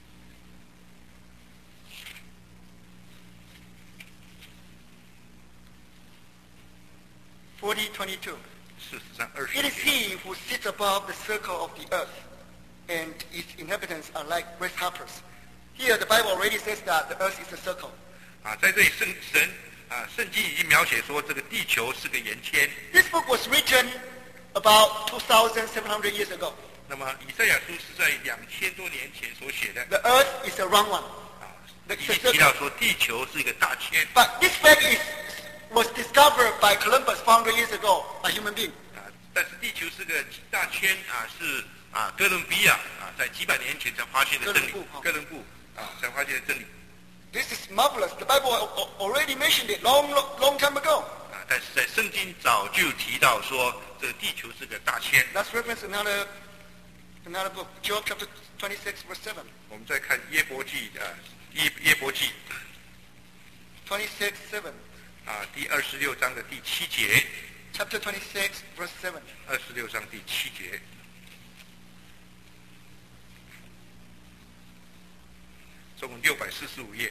forty twenty-two. 四十章二十 It 节 is he who sits above the circle of the earth, and its inhabitants are like grasshoppers. Here, the Bible already says that the earth is a circle. 啊，在这里圣神啊，圣经已经描写说这个地球是个圆圈。 This book was written about two thousand seven hundred years ago. 那么以赛亚书是在两千多年前所写的。 The earth is a round one. 啊， The, 已 the 经提 circle. 到说地球是一个大圈。 But this fact is was discovered by Columbus four hundred years ago by human being. 啊，但是地球是个大圈啊，是啊哥伦比亚啊在几百年前才发现的真理。 哥伦布哥伦布啊才发现的真理。 This is marvelous. The Bible al- already mentioned it long, long, long time ago. 啊，但是在圣经早就提到说这个地球是个大圈。 Let's reference another another book, Job chapter twenty-six, verse seven. 我们再看耶伯记啊，耶耶伯记 twenty-six, seven. 啊第二十六章的第七节， Chapter twenty-six, verse seven. 二十六章第七节。 总共六百四十五页。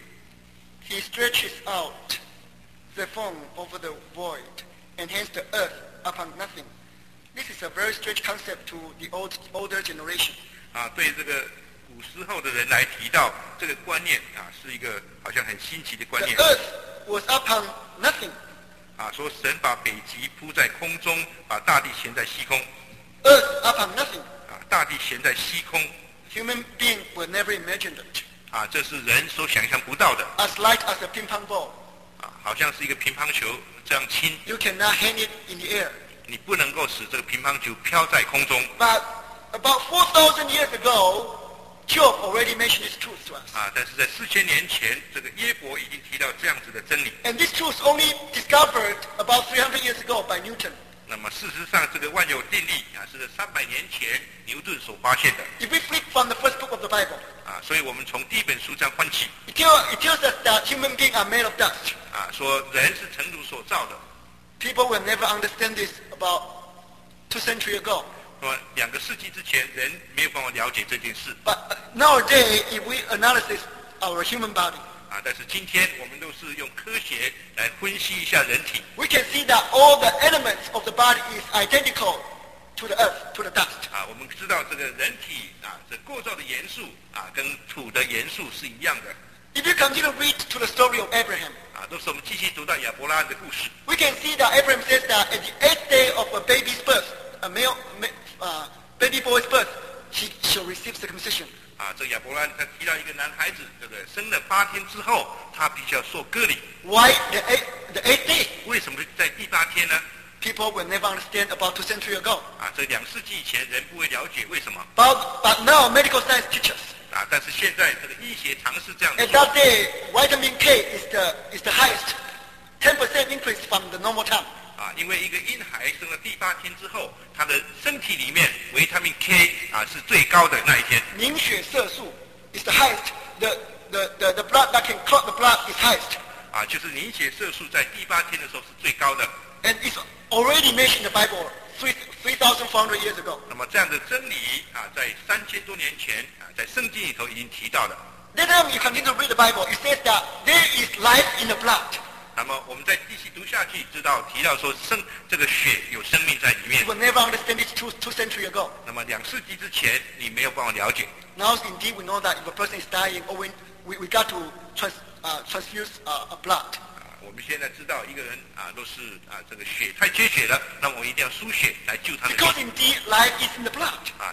He stretches out the foam over the void and hands the earth upon nothing. This is a very strange concept to the old older generation. 啊，对这个古时候的人来提到这个观念啊，是一个好像很新奇的观 The 念 earth was upon nothing. 啊，说神把北极铺在空中，把大地悬在虚空 Earth upon nothing. 啊，大地悬在虚空 Human being will never imagine it. 啊，这是人所想象不到的 As light as a ping pong ball. 啊，好像是一个乒乓球这样轻， You cannot hang it in the air. 你不能够使这个乒乓球飘在空中 But about four thousand years ago, Job already mentioned this truth to us. 啊，但是在四千年前，这个耶伯已经提到这样子的真理。 And this truth only discovered about three hundred years ago by Newton. 那么事实上，这个万有定律啊，是在三百年前牛顿所发现的 If we flip from the first book of the Bible, 啊，所以我们从第一本书这样翻起 it, tell, it tells us that human beings are made of dust. 啊，说人是尘土所造的。 People will never understand this about two centuries ago. 那么两个世纪之前，人没有办法了解这件事 But nowadays, if we analyze our human body, 啊，但是今天我们都是用科学来分析一下人体 we can see that all the elements of the body is identical to the earth, to the dust. 啊，我们知道这个人体啊，这构造的元素啊，跟土的元素是一样的 If you continue to read to the story of Abraham, 啊，都是我们继续读到亚伯拉罕的故事 we can see that Abraham says that at the eighth day of a baby's birth, a male ma- uh, baby boy's birth, he shall receive circumcision. 啊，这亚伯拉罕他提到一个男孩子，这个生了八天之后，他必须要受割礼。 Why the eighth, the eighth day? 为什么在第八天呢？ People will never understand about two centuries ago. 啊，这两世纪以前人不会了解为什么 But, but now medical science teaches. 啊，但是现在这个医学尝试这样 At 做 that day, vitamin K is the, is the highest, ten percent increase from the normal time. 啊，因为一个婴孩生了第八天之后，他的身体里面维他命 K 啊是最高的那一天。 凝血色素 is the highest. The, the, the, the blood that can clot the blood is highest. 啊，就是凝血色素在第八天的时候是最高的。 And it's already mentioned in the Bible three, three thousand four hundred years ago. 那么这样的真理啊，在三千多年前啊，在圣经里头已经提到了。 Then um, you continue to read the Bible. It says that there is life in the blood. 那么我们再继续读下去，知道提到说生这个血有生命在里面 You。will never understand it two, two centuries ago. 那么两世纪之前你没有办法了解 Now indeed we know that if a person is dying, or when we, we got to trans, uh, transfuse uh, a blood. 啊。我们现在知道一个人啊都是啊这个血太缺血了，那么我们一定要输血来救他的 Because 命 indeed life is in the blood. 啊，因为的确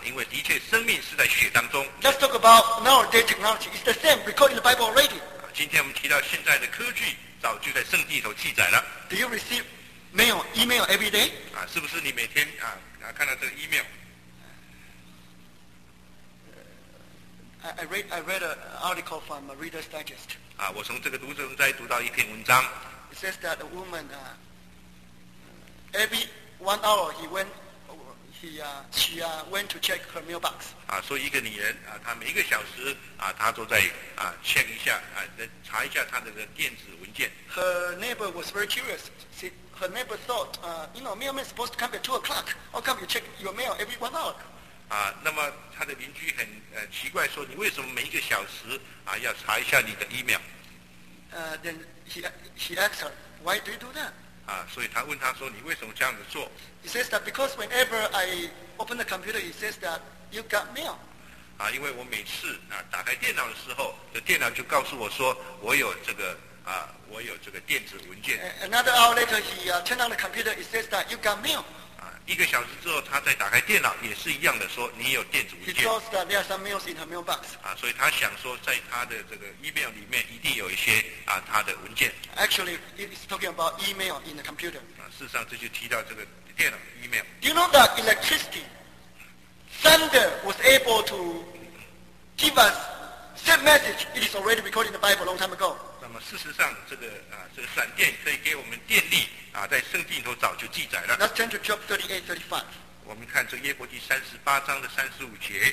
切生命是在血当中。 Let's talk about nowadays technology. It's the same recorded in the Bible already. 啊，今天我们提到现在的科技，早就在圣经里头记载了。 Do you receive mail, email every day? 啊，是不是你每天啊啊看到这个 email？ I, I read I read an article from a Reader's Digest. 啊，我从这个读者文摘读到一篇文章， It says that a woman, uh, every one hour he went, he uh, she uh, went to check her mailbox. 啊，说一个女人啊，她每一个小时啊，她都在啊 check 一下啊，再查一下她这个电子文件。 Her neighbor was very curious. She, her neighbor thought, uh, you know, mailman is supposed to come at two o'clock. How come you check your mail every one hour? 啊，那么她的邻居很呃奇怪，说你为什么每一个小时啊要查一下你的 email？ Uh, then he he asked her, why do you do that? 啊，所以他问她说你为什么这样子做？ He says that because whenever I open the computer, it says that you got mail. 啊，因为我每次啊打开电脑的时候，这电脑就告诉我说我有这个啊我有这个电子文件。 A- Another hour later, he uh, turned on the computer. It says that you got mail. 啊，一个小时之后，他再打开电脑也是一样的说你有电子 He 文件。 thought that there are some mails in her mailbox. 啊，所以他想说在他的这个 email 里面一定有一些啊他的文件。 Actually, it is talking about email in the computer. 啊，事实上这就提到这个电脑的 email。 Do you know that electricity, thunder was able to give us same message? It is already recorded in the Bible a long time ago. 那么事实上，这个啊这个闪电可以给我们电力啊，在圣经里头早就记载了。 Let's turn to Job thirty-eight, thirty-five. 我们看这约伯记三十八章的三十五节。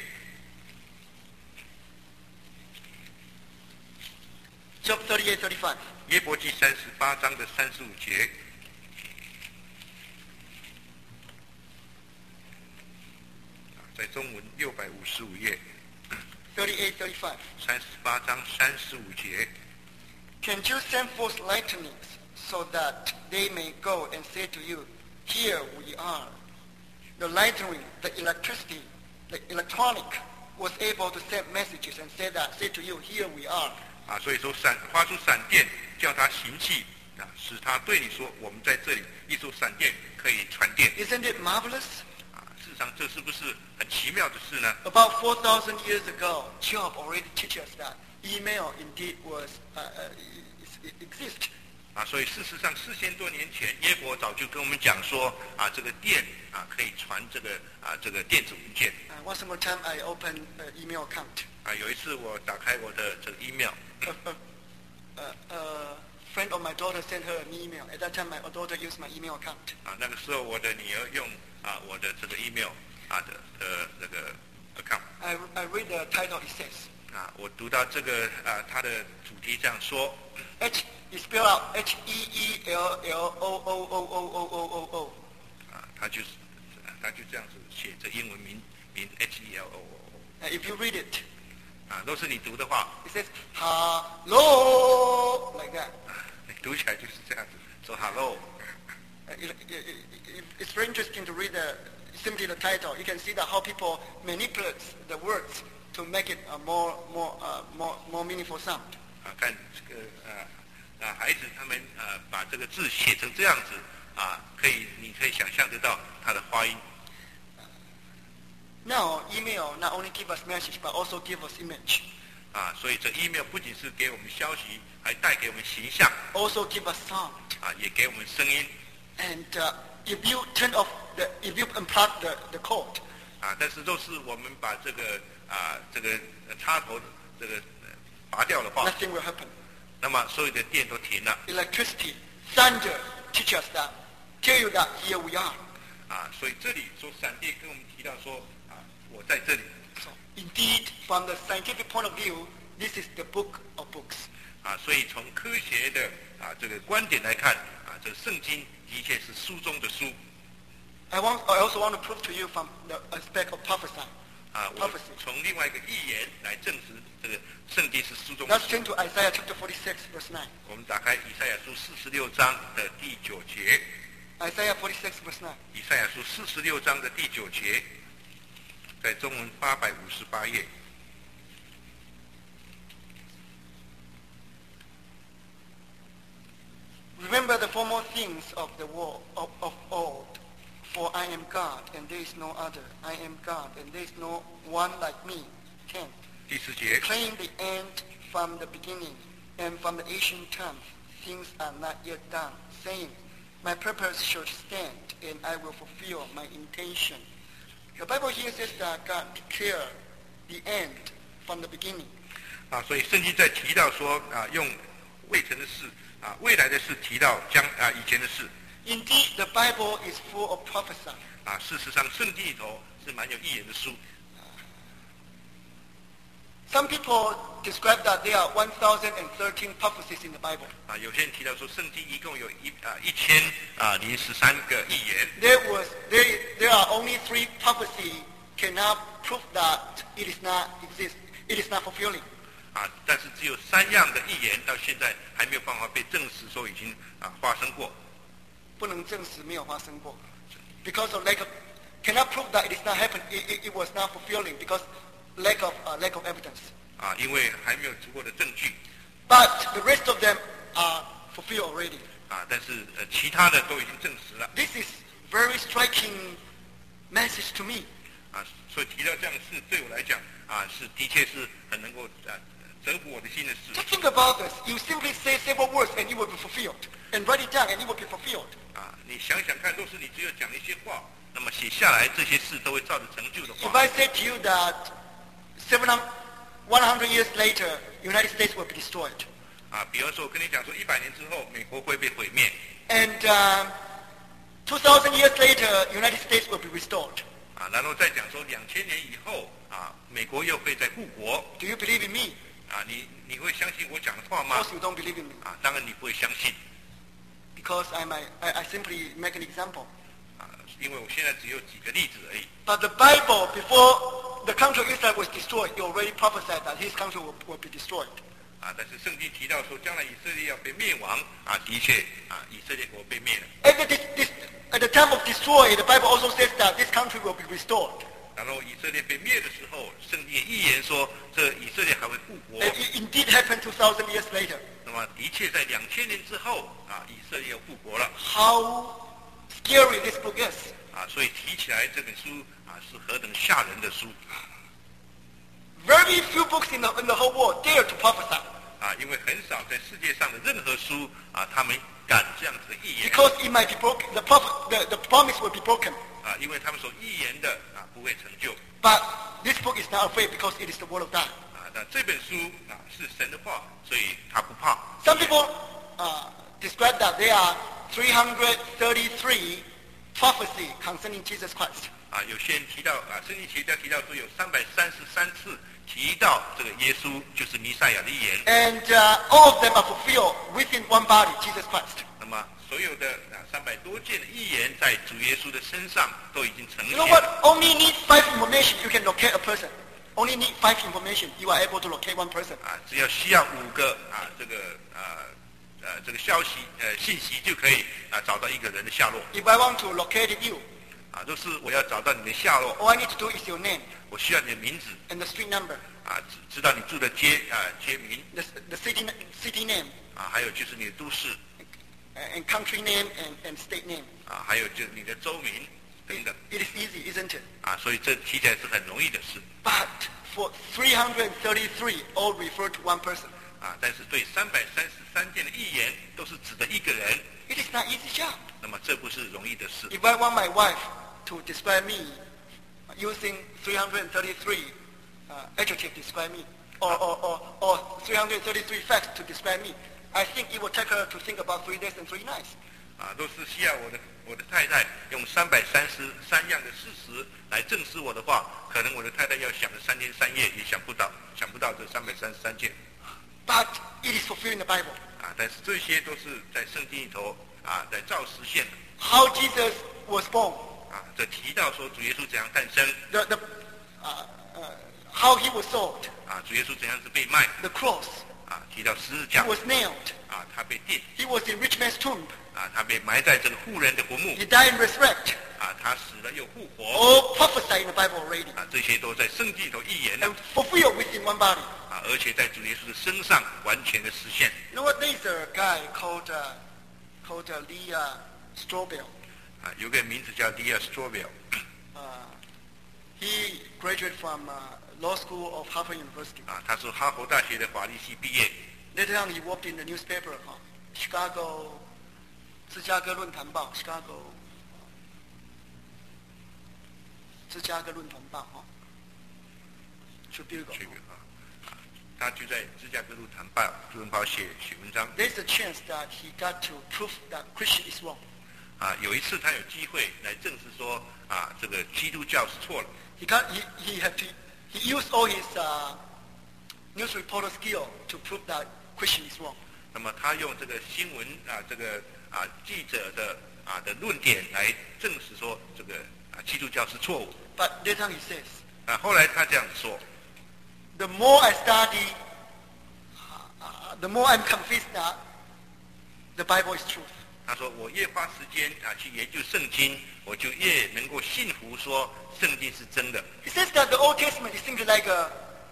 Job thirty-eight, thirty-five. 约伯记三十八章的三十五节。 在中文六百五十五页， thirty-eight, thirty-five. 三十八章三十五节。 Can you send forth lightnings so that they may go and say to you, here we are? The lightning, the electricity, the electronic was able to send messages and say that, say to you, here we are. 啊，所以说闪发出闪电，叫它行气啊，使它对你说，我们在这里，一束闪电可以传电。 Isn't it marvelous? 啊，事实上这是不是很奇妙的事呢？ About four thousand years ago, Job already teaches us that email indeed was uh, uh, it, it exists. 啊，所以事实上四千多年前，耶伯早就跟我们讲说，啊，这个电啊可以传这个啊这个电子文件。 Uh, once upon a time, I opened an email account. 啊，有一次我打开我的这个 email， A, a, a, a friend of my daughter sent her an email. At that time, my daughter used my email account. 啊，那个时候我的女儿用啊我的这个 email 啊的的那个 account。 I, I read the title. It says, 啊，我读到这个啊它的主题这样说。 H is spelled out H E E L L O O O O O O O O. 啊，他就是，啊他就这样子写着英文名名 H E L O O Uh, if you read it, O， 啊，若是你读的话， it says hello like that. 啊，你读起来就是这样子，说 hello， Uh, it, it, it, it's very interesting to read the, simply the title. You can see that how people manipulate the words to make it a more more uh, more more meaningful sound. 啊，看这个啊啊孩子他们啊把这个字写成这样子啊，可以你可以想象得到它的发音。 Now, email not only give us message but also give us image. 啊，所以这 email 不仅是给我们消息，还带给我们形象， Also give us sound. 啊，也给我们声音。 And uh, if you turn off the, if you unplug the, the cord, 啊，但是若是我们把这个啊这个呃插头这个呃拔掉的话， nothing will happen. 那么所有的电都停了。 Electricity, thunder teach us that, tell you that here we are. 啊，所以这里说闪电跟我们提到说啊，我在这里。 So indeed, from the scientific point of view, this is the book of books. 啊，所以从科学的啊这个观点来看，啊，这个圣经的确是书中的书。 I want, I also want to prove to you from the aspect of prophecy. 啊，我 Prophecy. 从另外一个预言来证实这个圣经是书中的 Let's 书。 turn to Isaiah chapter forty-six, verse nine. 我们打开以赛亚书四十六章的第九节。 Isaiah forty-six, verse nine. 以赛亚书四十六章的第九节，在中文八百五十八页。 Remember the former things of the world of, of old, For I am God, and there is no other. I am God, and there is no one like me. ten. 第四节， Declaring the end from the beginning, and from the ancient times, things are not yet done, saying, my purpose shall stand, and I will fulfill my intention. The Bible here says that God declared the end from the beginning. 啊，所以圣经在提到说啊，用未成的事啊，未来的事提到将啊以前的事 Indeed, the Bible is full of prophecy. 啊。事实上，圣经里头是蛮有预言的书 Some people describe that there are one thousand thirteen prophecies in the Bible. 啊。有些人提到说，圣经一共有一啊一千啊零十三个预言 There was there there are only three prophecies cannot prove that it is not exist. It is not fulfilling. 啊，但是只有三样的预言到现在还没有办法被证实说已经啊发生过。 不能证实没有发生过 Because of lack of cannot prove that it is not happened. It, it, it was not fulfilling because lack of uh, lack of evidence. 啊，因为还没有足够的证据 But the rest of them are fulfilled already. 啊，但是呃其他的都已经证实了 This is very striking message to me. 啊，所以提到这样的事对我来讲啊是的确是很能够啊折服我的心的事 Just think about this. You simply say several words and it will be fulfilled. And write it down and it will be fulfilled. 啊，你想想看，若是你只有讲一些话，那么写下来这些事都会照着成就的 If 话 I say to you that seven hundred, one hundred years later, United States will be destroyed. 啊，比方说我跟你讲说一百年之后美国会被毁灭 And um, two thousand years later, United States will be restored. 啊，然后再讲说两千年以后啊美国又会再复国 Do you believe in me? 啊，你你会相信我讲的话 Of 吗？ course you don't believe in me. 啊，当然你不会相信 Because I'm a, I, I simply make an example. 啊，因为我现在只有几个例子而已 But the Bible, before the country of Israel was destroyed, it already prophesied that his country will, will be destroyed. 啊，但是圣经提到说将来以色列要被灭亡啊，的确啊以色列国被灭了。 At the, this, this, at the time of destroy, the Bible also says that this country will be restored. 然后以色列被灭的时候，圣经也预言说，这以色列还会复活。 And it indeed happened two thousand years later. 那么的确在两千年之后啊，以色列又复活了 How scary this book is. 啊，所以提起来这本书啊是何等吓人的书 Very few books in the, in the whole world dare to prophesy. 啊，因为很少在世界上的任何书啊，他们敢这样子的预言 Because it might be broken, the, prophet, the, the promise will be broken. 啊，因为他们所预言的啊不会成就 But this book is not afraid because it is the word of God. 啊。那这本书啊是神的话，所以他不怕。 Some people uh, describe that there are three hundred thirty-three prophecy concerning Jesus Christ. 啊，有些人提到啊，圣经学家提到说有三百三十三次提到这个耶稣就是弥赛亚的预言。 And uh, all of them are fulfilled within one body, Jesus Christ. 那么所有的啊三百多件的预言在主耶稣的身上都已经呈 You 现 know。what? Only need five information, you can locate a person. Only need five information, you are able to locate one person. 啊，只要需要五个啊这个啊呃这个消息呃信息就可以啊找到一个人的下落。 If I want to locate you, 啊，若是我要找到你的下落， all I need to do is your name 我需要你的名字 and the street number, 啊，知知道你住的街啊街名 the, the city, city name, 啊，还有就是你的都市 and country name and, and state name. 啊，还有就是你的州名等等 It is easy, isn't it? 啊，所以这提起来是很容易的事 But for three hundred thirty-three, all refer to one person. 啊。但是对三百三十三件的预言都是指的一个人， It is not easy job. 那么这不是容易的事 If I want my wife to describe me using three hundred thirty-three uh, adjectives to describe me, or, or, or, or three hundred thirty-three facts to describe me, I think it will take her to think about three days and three nights. 啊。若是需要我的我的太太用三百三十三样的事实来证实我的话，可能我的太太要想了三天三夜也想不到，想不到这三百三十三件 But it is fulfilled in the Bible. 啊。但是这些都是在圣经里头啊在照实现的 How Jesus was born, 啊。这提到说主耶稣怎样诞生 the, the, uh, uh, how he was sold, 啊，主耶稣怎样子被卖 the cross, 啊，提到十字 he 架 was nailed, 啊，他被钉 he was in rich man's tomb, 啊，他被埋在这个富人的坟墓 he died and resurrected. 啊，他死了又复活 All prophesied in the Bible already 啊，这些都在圣经里头预言的 and fulfilled within one body. 啊，而且在主耶稣的身上完全的实现。 You know what? There is a guy called uh, called uh, Lee uh, Strobel. 啊，有个名字叫 Lee Strobel。 Uh, he graduated from uh, law school of Harvard University. 啊，他是哈佛大学的法律系毕业。 Later on, he worked in the newspaper, uh, Chicago, 芝加哥论坛报 Chicago, 芝加哥论坛报哈 Tribune 啊，他就在芝加哥论坛报论坛报写写文章。 There's a chance that he got to prove that Christian is wrong. 啊，有一次他有机会来证实说啊，这个基督教是错了。 He got he he had to he used all his uh, news reporter skill to prove that Christian is wrong. 那么他用这个新闻啊，这个啊记者的啊的论点来证实说这个啊基督教是错误。 But later on he says, 啊，后来他这样说 the more I study, uh, the more I'm convinced that the Bible is truth. 他说我越花时间啊去研究圣经，我就越能够信服说圣经是真的。 He says that the Old Testament is simply like a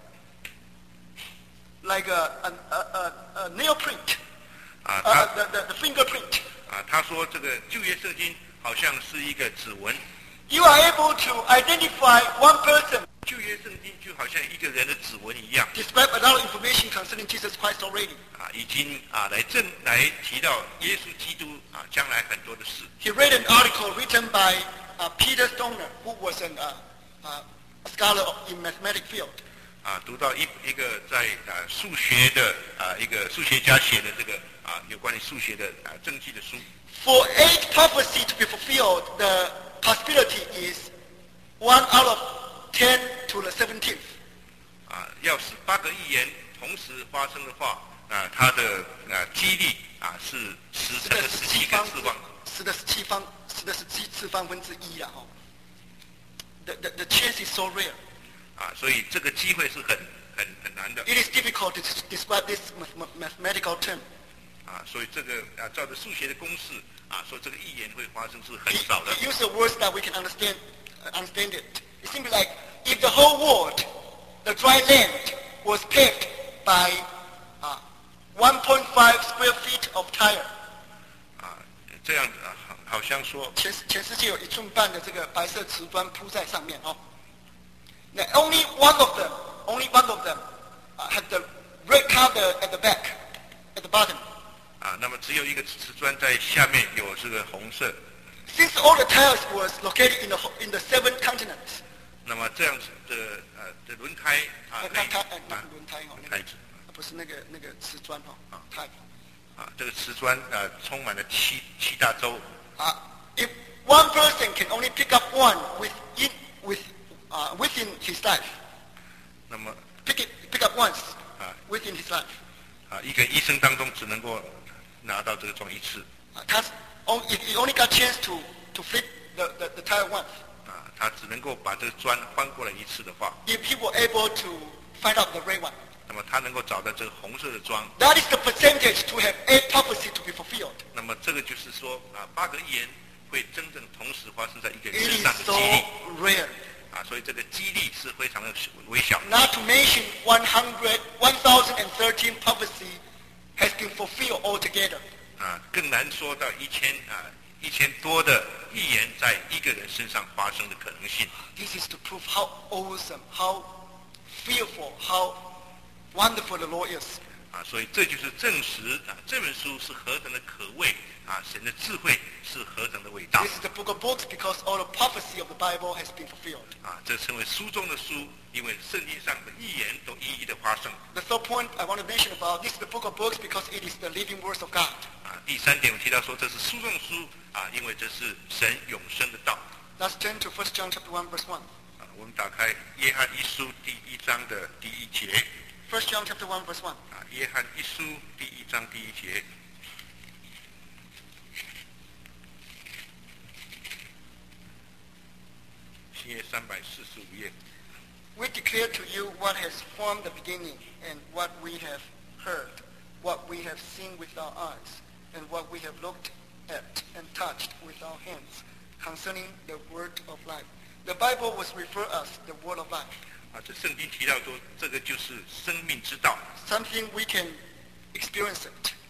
like a a, a, a nail print, 啊， uh, 他 the, the, the fingerprint. 啊他说这个旧约圣经好像是一个指纹， You are able to identify one person, 旧约圣经就好像一个人的指纹一样。 describe a lot of information concerning Jesus Christ already. 啊，已经啊来证来提到耶稣基督啊将来很多的事。 He read an article written by uh, Peter Stoner, who was an, uh, uh, a scholar in mathematics field. 啊，读到一一个在啊数学的啊一个数学家写的这个啊有关于数学的啊证据的书。 For eight prophecy to be fulfilled, the possibility is one out of ten to the seventeenth. 啊，要是八个预言同时发生的话，啊，它的啊几率啊是十乘的十七个次方。 十的十七方，十的十七次方分之一啦，哈。The, the the chance is so rare. 啊，所以这个机会是很很很难的。 It is difficult to describe this mathematical term. 啊，所以这个啊照着数学的公式啊，说这个预言会发生是很少的。 He used the words that we can understand, uh, understand it. It seems like if the whole world, the dry land, was paved by uh, one point five square feet of tire. 啊，这样子啊，好好像说全全世界有一寸半的这个白色瓷砖铺在上面哦。Now only one of them, only one of them, uh, had the red color at the back, at the bottom. 啊，那么只有一个瓷砖在下面有这个红色。 Since all the tires was located in the in the seven continents. 那么这样子的呃的轮胎啊， 呃， 那那它呃那个轮胎哦，那个胎子不是那个那个瓷砖哦，啊，胎。 啊，这个瓷砖啊充满了七七大洲。 啊，if one person can only pick up one with in with uh within his life. 那么 Pick it pick up once 啊 within his life. 啊，一个一生当中只能够拿到这个装一次。 啊，他 only if he only got chance to to flip the the, the tire once. 啊，他只能够把这个砖翻过来一次的话， If he were able to find out the red one. 那么他能够找到这个红色的砖。 That is the percentage to have eight prophecy to be fulfilled. 那么这个就是说啊，八个预言会真正同时发生在一个 It 人身 is 上的 so 几率 rare. 啊，所以这个几率是非常的微小。 Not to mention one hundred, one thousand and thirteen prophecy has been fulfilled altogether. 啊，更难说到一千啊一千多的预言在一个人身上发生的可能性。 This is to prove how awesome, how fearful, how wonderful the Lord is. 啊，所以这就是证实啊，这本书是何等的可畏啊，神的智慧是何等的伟大 This is the book of books because all the prophecy of the Bible has been fulfilled. 啊，这称为书中的书，因为圣经上的预言都一一的发生。 The third point I want to mention about this is the book of books because it is the living words of God. 啊，第三点我提到说这是书中的书啊，因为这是神永生的道。 Let's turn to First John chapter one verse one. 啊，我们打开约翰一书第一章的第一节。 First John chapter one verse one. 啊，约翰一书第一章第一节。新约三百四十五页。 We declare to you what has formed the beginning and what we have heard, what we have seen with our eyes, and what we have looked at and touched with our hands concerning the word of life. The Bible was referred as the word of life, 啊，这圣经提到说，这个就是生命之道 something we can experience it.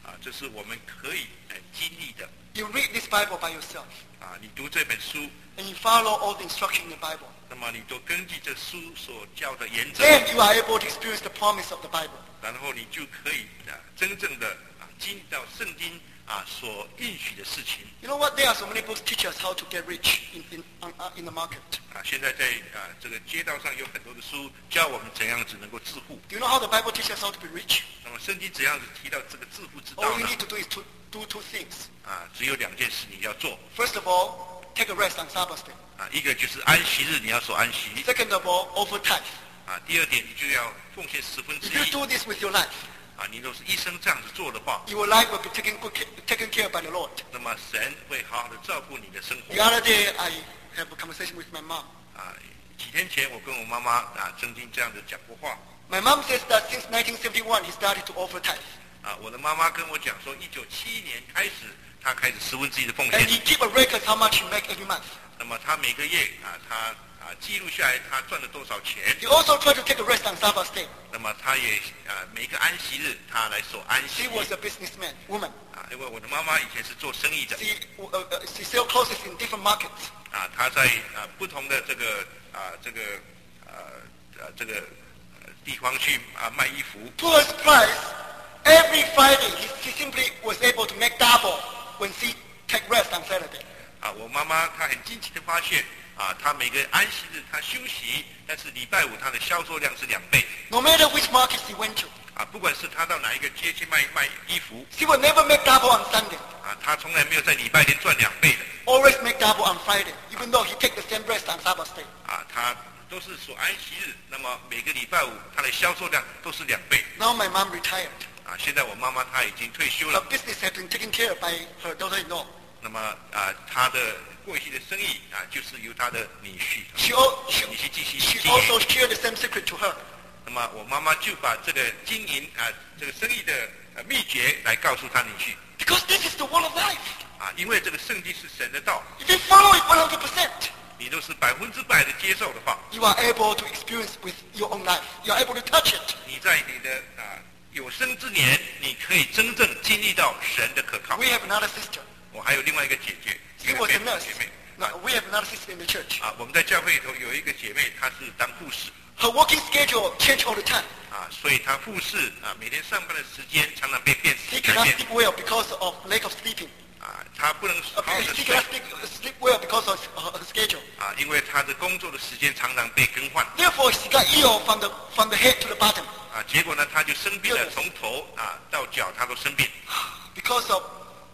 啊，这是我们可以呃经历的。 You read this Bible by yourself, 啊，你读这本书， and you follow all the instruction in the Bible. 那么你都根据这书所教的原则， Then you are able to experience the promise of the Bible. 然后你就可以啊真正的啊经历到圣经啊所应许的事情。 You know what? There are so many books teach us how to get rich in, in, uh, in the market. 啊，现在在啊这个街道上有很多的书教我们怎样子能够致富。 Do you know how the Bible teaches us how to be rich? 那么圣经怎样子提到这个致富之道 All you 呢？ need to do is to do two things. 啊，只有两件事你要做 First of all, take a rest on Sabbath day. 啊，一个就是安息日你要守安息 Second of all, over tithe. 啊，第二点你就要奉献十分之 If you 一 do this with your life, 啊，你都是一生这样子做的话， your life will be taken, good ca- taken care of by the Lord. 那么神会好好的照顾你的生活 The other day, I have a conversation with my mom. 啊。几天前我跟我妈妈啊曾经这样子讲过话 My mom says that since nineteen seventy-one, he started to offer tithe. 啊，我的妈妈跟我讲说，一九七一年开始，她开始十分之一的奉 And 献。 he keep a record how much he make every month. 那么她每个月啊，她啊记录下来她赚了多少钱。 He also tried to take a rest on Sabbath day. 那么她也啊每个安息日她来守安息 She was a businessman, woman. 啊，因为我的妈妈以前是做生意的 She, uh, uh, she sell clothes in different markets. 啊，她在啊不同的这个啊这个呃呃这个呃地方去啊卖衣服。 To her surprise, every Friday he, she simply was able to make double when she take rest on Saturday. 啊，我妈妈她很惊奇的发现啊，她每个安息日她休息，但是礼拜五她的销售量是两倍。 No matter which market she went to, 啊，不管是她到哪一个街去卖卖衣服， she would never make double on Sunday. 啊，她从来没有在礼拜天赚两倍的。 Always make double on Friday, even though he take the same rest on Sabbath day. 啊，她都是守安息日，那么每个礼拜五她的销售量都是两倍。 Now my mom retired. 啊，现在我妈妈她已经退休 Her 了， business has been taken care of by her daughter-in-law. 那么啊，她的过去的生意啊，就是由她的女婿 She, al- she, 女婿继续 she 经营。 also shared the same secret to her. 那么我妈妈就把这个经营啊这个生意的呃秘诀来告诉她女婿 Because this is the word of life. 啊，因为这个圣经是神的道， If you follow it one hundred percent, 你都是百分之百的接受的话， you are able to experience with your own life. You are able to touch it. 你在你的啊有生之年，你可以真正经历到神的可靠。 We have another sister. 我还有另外一个姐姐，一 She 个 was 妹 a 妹 nurse. 姐妹 No, we have another sister in the church. 啊，我们在教会里头有一个姐妹，她是当护士 Her working schedule changed all the time. 啊，所以她护士啊每天上班的时间常常被变 She 改 cannot 变 sleep well because of lack of sleeping. 啊，她不能 Uh, 好好的 She 睡 cannot sleep, sleep well because of her, her schedule. 啊，因为她的工作的时间常常被更换 Therefore, she got ill from the from the head to the bottom 啊，结果呢，她就生病了，从头啊到脚她都生病 because of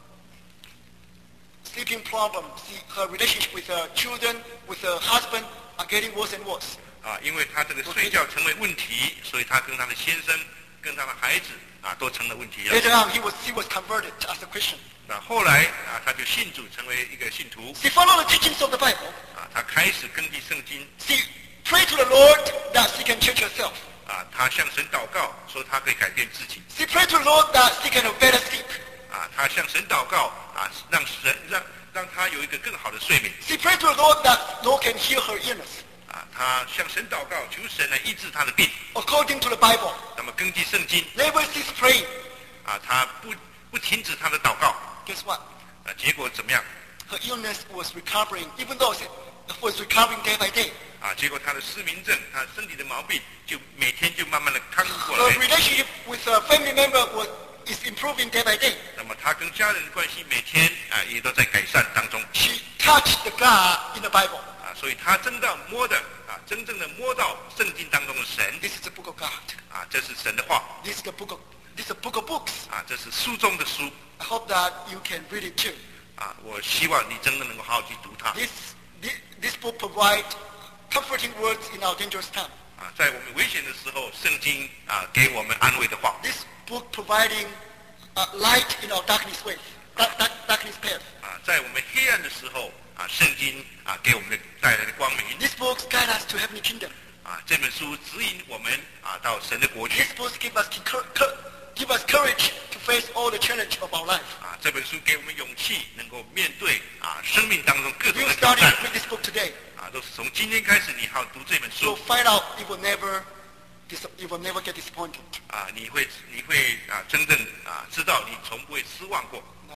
sleeping problems. She, her relationship with her children, with her husband, are getting worse and worse. 啊，因为她这个睡觉成为问题，所以她跟她的先生、跟她的孩子啊都成了问题了。 Later on, he was she was converted as a Christian. 那后来啊，她就信主，成为一个信徒 She followed the teachings of the Bible. 啊，她开始根据圣经 She prayed to the Lord that she can change herself. 啊，她向神祷告，说她可以改变自己 She prayed to the Lord that she can have better sleep. 啊，她向神祷告啊，让神让让她有一个更好的睡眠 She prayed to the Lord that Lord can heal her illness. 啊，她向神祷告，求神来医治她的病。 According to the Bible, 那么根据圣经 never cease praying. 啊，她不不停止她的祷告 Guess what? 啊，结果怎么样 Her illness was recovering, even though it was recovering day by day. 啊？结果她的失明症，她身体的毛病就每天就慢慢的康复过 Her 来。 relationship with her family member was is improving day by day. 那么她跟家人的关系每天啊也都在改善当中 She touched the God in the Bible. 啊，所以她真的摸的啊，真正的摸到圣经当中的神 This is the book of God. 啊，这是神的话 This is the book of this is the book of books. 啊，这是书中的书 I hope that you can read it too. 啊，我希望你真的能够好好去读它 This this, this book provides comforting words in our dangerous time. 啊，在我们危险的时候，圣经啊给我们安慰的话 This book providing uh, light in our darkness way, dark, dark, darkness path. 啊，在我们黑暗的时候啊，圣经啊给我们的带来的光明 These books guide us to heavenly kingdom. 啊，这本书指引我们啊到神的国去 These books give us cou- cou- give us courage to face all the challenge of our life. 啊，这本书给我们勇气，能够面对啊生命当中各 If 种 you 的挑 study 战 and read this book today, 啊，都是从今天开始你好好读这本 you'll 书 find out it will never dis- you will never get disappointed. 啊，你会你会啊真正啊知道你从不会失望过。